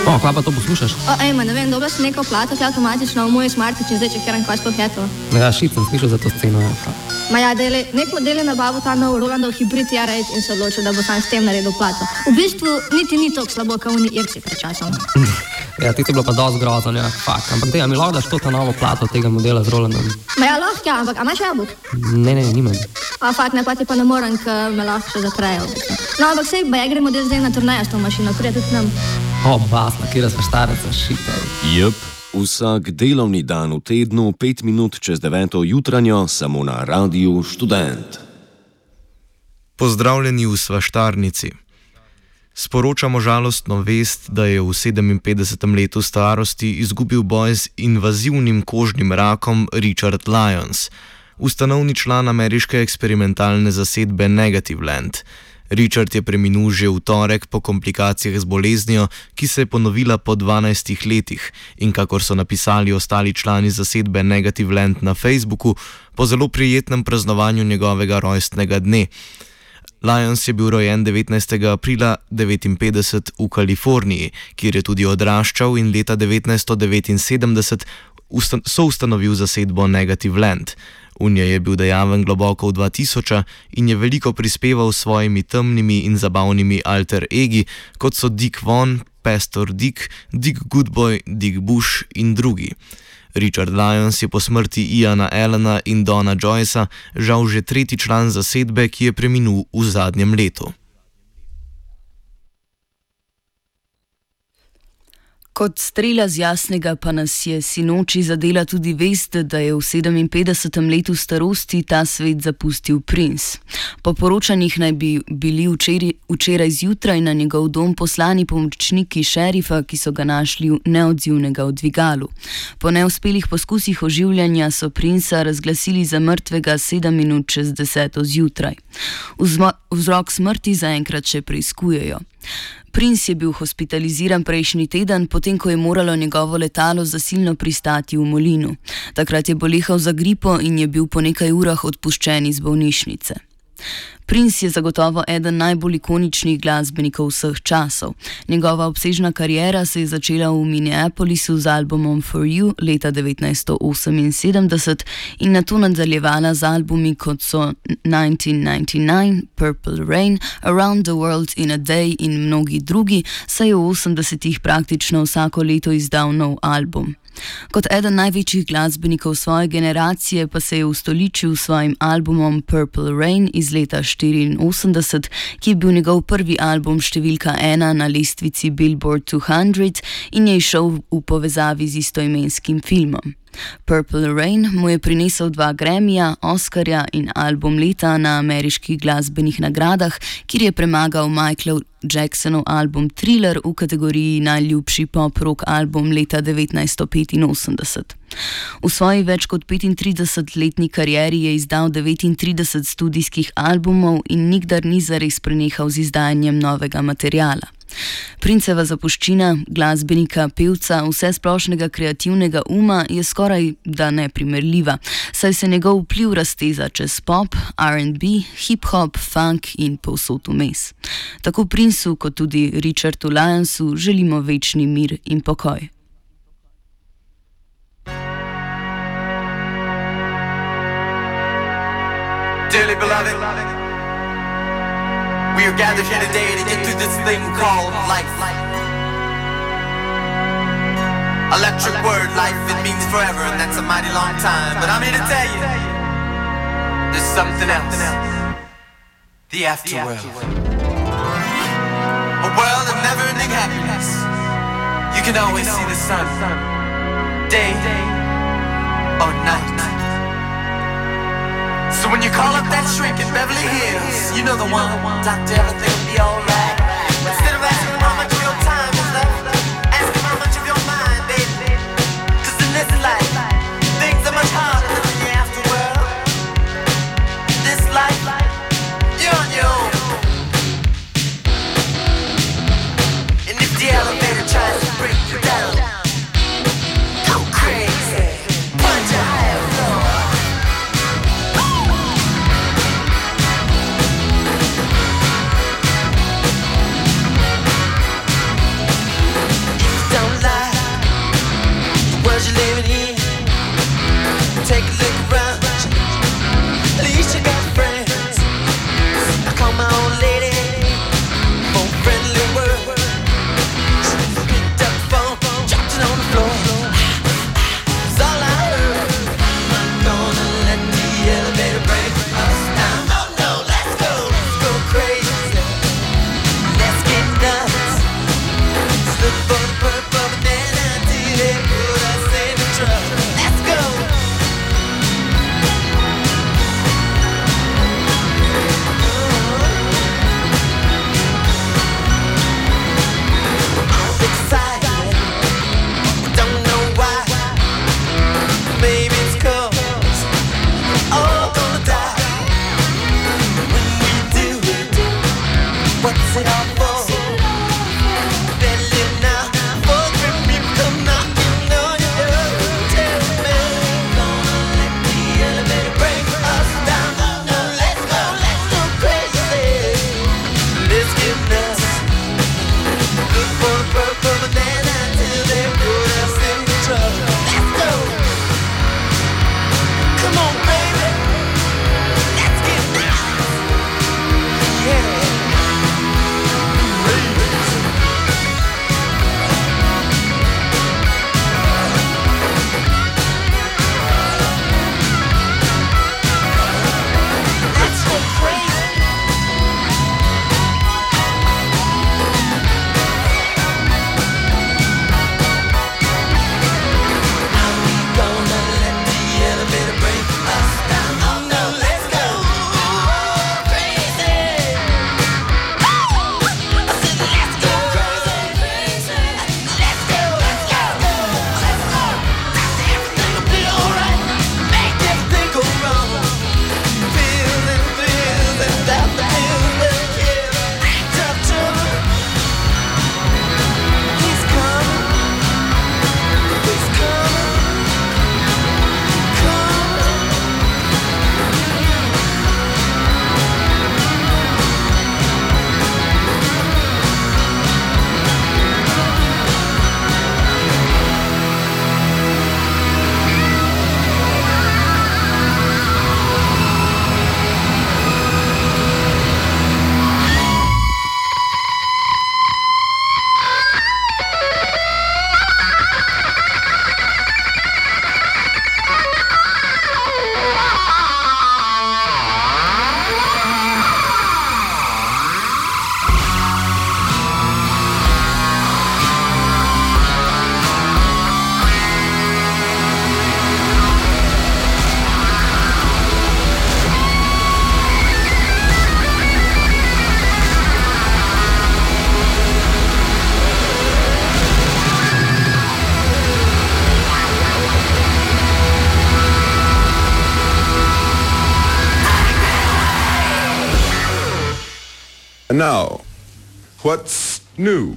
Kva pa to poslušaš? Ne vem, dobro si nekaj plato, avtomatično v moj smartič in zdaj čekiram, kaj sploh je to. Ja, šit sem slišal za to sceno. Nek model je nabavil ta nov Rolandov hibrid R8 in se odločil, da bo sam s tem naredil plato. V bistvu niti ni toliko slabo, kot oni irci pred časom. Ja, ti si bilo pa dosti grozno, ja, fakt. Ampak mi lahko daš to novo plato tega modela z Rolandom? Lahko, ja, ampak a imaš jabolk? Ne, nimam. Fakt, ne, pa ti pa ne morem, ker me lahko še zatrejo. No, ampak sej, gre model zdaj na turnejo s to mašino, prije tudi nam. Basla, kjer smo štareca, šita. Vsak delovni dan v tednu, 5 minut čez 9. jutranjo, samo na Radiu Študent. Pozdravljeni v Svaštarnici. Sporočamo žalostno vest, da je v 57. letu starosti izgubil boj z invazivnim kožnim rakom Richard Lyons, ustanovni član ameriške eksperimentalne zasedbe Negativland. Richard je preminul že v torek po komplikacijah z boleznijo, ki se je ponovila po 12 letih in, kakor so napisali ostali člani zasedbe Negativland na Facebooku, po zelo prijetnem praznovanju njegovega rojstnega dne. Lyons je bil rojen 19. aprila 1959 v Kaliforniji, kjer je tudi odraščal in leta 1979 soustanovil zasedbo Negativland. V njej je bil dejaven globoko v 2000 in je veliko prispeval s svojimi temnimi in zabavnimi alter egi, kot so Dick Von, Pastor Dick, Dick Goodboy, Dick Bush in drugi. Richard Lyons je po smrti Iana Allena in Donna Joycea žal že tretji član zasedbe, ki je preminul v zadnjem letu. Kot strela z jasnega pa nas je sinoči zadela tudi vest, da je v 57. letu starosti ta svet zapustil princ. Po poročanjih naj bi bili včeraj zjutraj na njegov dom poslani pomočniki šerifa, ki so ga našli neodzivnega v dvigalu. Po neuspelih poskusih oživljanja so princa razglasili za mrtvega 7 minut čez 10. zjutraj. Vzrok smrti zaenkrat še preiskujejo. Princ je bil hospitaliziran prejšnji teden, potem ko je moralo njegovo letalo zasilno pristati v Molinu. Takrat je bolehal za gripo in je bil po nekaj urah odpuščen iz bolnišnice. Prince je zagotovo eden najbolj ikoničnih glasbenikov vseh časov. Njegova obsežna kariera se je začela v Minneapolisu z albumom For You leta 1978 in nato nadaljevala z albumi kot so 1999, Purple Rain, Around the World in a Day in mnogi drugi, saj je v 80-ih praktično vsako leto izdal nov album. Kot eden največjih glasbenikov svoje generacije pa se je ustoličil s svojim albumom Purple Rain iz leta 1984, ki je bil njegov prvi album številka 1 na lestvici Billboard 200 in je išel v povezavi z istoimenskim filmom. Purple Rain mu je prinesel 2 Grammyja, Oscarja in album leta na ameriških glasbenih nagradah, kjer je premagal Michael Jacksonov album Thriller v kategoriji najljubši pop-rock album leta 1985. V svoji več kot 35-letni karieri je izdal 39 studijskih albumov in nikdar ni zares prenehal z izdajanjem novega materiala. Princeva zapuščina, glasbenika, pevca, vsesplošnega kreativnega uma je skoraj da neprimerljiva, saj se njegov vpliv razteza čez pop, R&B, hip-hop, funk in povsod vmes. Tako Princu kot tudi Richardu Lyonsu želimo večni mir in pokoj. Dearly beloved, we are gathered here today to get through this thing called life. Electric word, life, it means forever, and that's a mighty long time. But I'm here to tell you, there's something else. The afterworld. A world of never-ending happiness. You can always see the sun, day or night. So when you call up that shrink in Beverly Hills, you know the one, doctor, everything will be alright. Instead of asking him how much of your time is left, ask him how much of your mind, baby. Cause in this life, things are much harder than in the afterworld. This life, you're on your own. And if the elevator tries to break you down, go crazy, punch a higher floor. And now, what's new?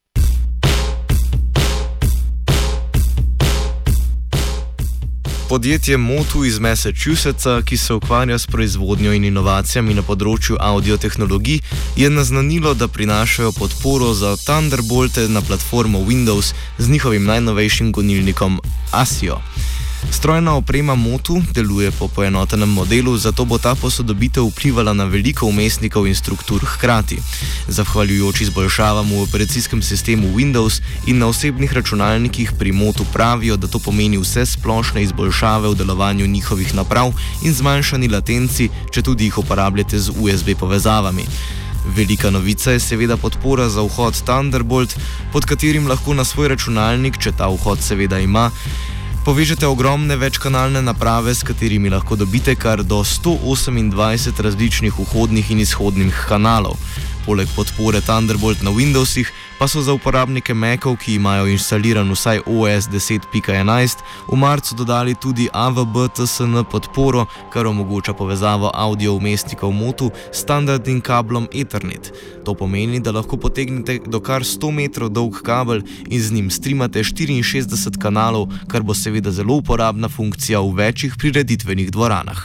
Podjetje Motu iz Massachusettsa, ki se ukvarja s proizvodnjo in inovacijami na področju audiotehnologij, je naznanilo, da prinašajo podporo za Thunderbolte na platformo Windows z njihovim najnovejšim gonilnikom ASIO. Strojna oprema Motu deluje po poenotenem modelu, zato bo ta posodobitev vplivala na veliko vmesnikov in struktur hkrati. Zahvaljujoč izboljšavam v operacijskem sistemu Windows in na osebnih računalnikih pri Motu pravijo, da to pomeni vse splošne izboljšave v delovanju njihovih naprav in zmanjšani latenci, če tudi jih uporabljate z USB povezavami. Velika novica je seveda podpora za vhod Thunderbolt, pod katerim lahko na svoj računalnik, če ta vhod seveda ima, povežete ogromne večkanalne naprave, s katerimi lahko dobite kar do 128 različnih vhodnih in izhodnih kanalov. Poleg podpore Thunderbolt na Windowsih pa so za uporabnike Macov, ki imajo inštaliran vsaj OS 10.11, v marcu dodali tudi AVB-TSN podporo, kar omogoča povezavo audio vmesnikov Motu s standardnim kablom Ethernet. To pomeni, da lahko potegnete do kar 100 metrov dolg kabel in z njim streamate 64 kanalov, kar bo seveda zelo uporabna funkcija v večjih prireditvenih dvoranah.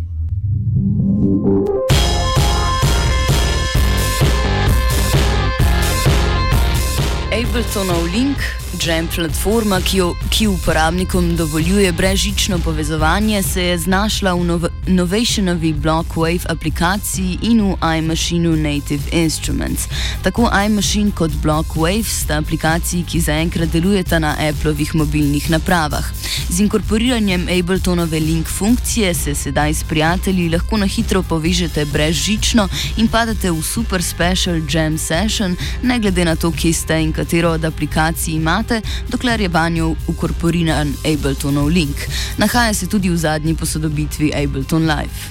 Abletonov Link, Jam platforma, ki uporabnikom dovoljuje brezžično povezovanje, se je znašla v novejšenovi Blockwave aplikaciji in v iMachine Native Instruments. Tako iMachine kot Blockwave sta aplikaciji, ki zaenkrat delujeta na Applovih mobilnih napravah. Z inkorporiranjem Abletonove Link funkcije se sedaj s prijatelji lahko na hitro povežete brezžično in padete v super special jam session, ne glede na to, kje ste in katero od aplikacij imate, dokler je vanjo ukorporiran Abletonov Link. Nahaja se tudi v zadnji posodobitvi Ableton Live.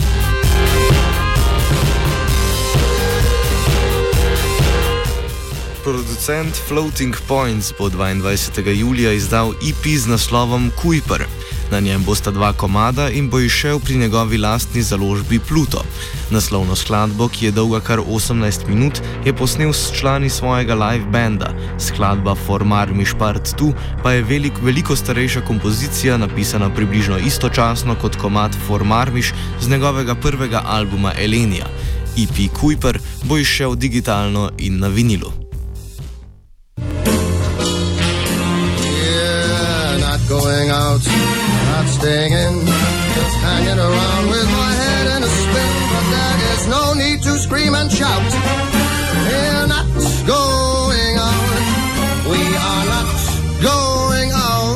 Producent Floating Points bo 22. julija izdal EP z naslovom Kuiper. Na njem bosta 2 komada in bo izšel pri njegovi lastni založbi Pluto. Naslovno skladbo, ki je dolga kar 18 minut, je posnel s člani svojega live banda. Skladba For Marmiš Part 2 pa je veliko starejša kompozicija, napisana približno istočasno kot komad For Marmiš z njegovega prvega albuma Elenija. EP Kuiper bo izšel digitalno in na vinilu. Going out, not staying in, just hanging around with my head in a spin. But there is no need to scream and shout. We're not going out. We are not going out.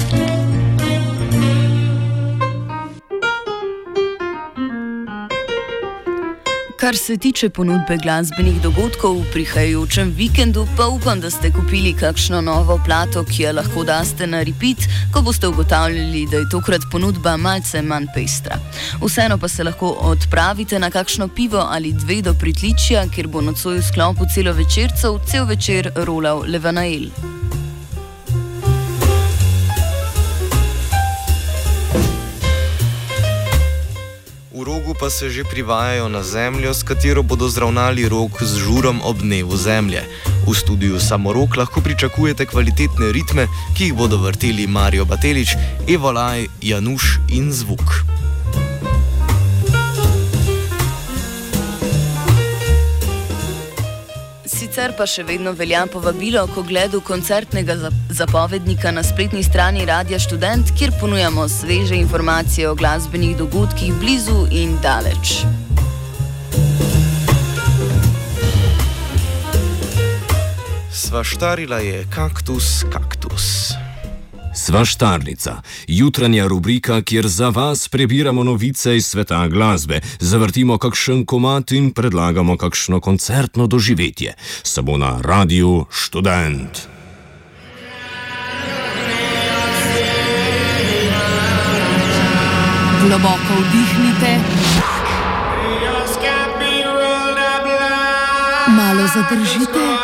Kar se tiče ponudbe glasbenih dogodkov v prihajajočem vikendu, pa upam, da ste kupili kakšno novo plato, ki jo lahko daste na repeat, ko boste ugotavljali, da je tokrat ponudba malce manj pestra. Vseeno pa se lahko odpravite na kakšno pivo ali 2 do Pritličja, kjer bo nocoj v sklopu celovečercev cel večer rolal Levanael. V Rogu pa se že privajajo na zemljo, s katero bodo zravnali Rog z žurom ob dnevu zemlje. V studiu Samorog lahko pričakujete kvalitetne ritme, ki jih bodo vrteli Mario Batelić, Evo Laj, Januš in Zvuk. Sicer pa še vedno velja povabilo k ogledu koncertnega zapovednika na spletni strani Radia Študent, kjer ponujamo sveže informacije o glasbenih dogodkih blizu in daleč. Svaštarila je kaktus. Svaštarnica, jutranja rubrika, kjer za vas prebiramo novice iz sveta glasbe, zavrtimo kakšen komad in predlagamo kakšno koncertno doživetje. Samo na Radiu Študent. Globoko vdihnite, malo zadržite.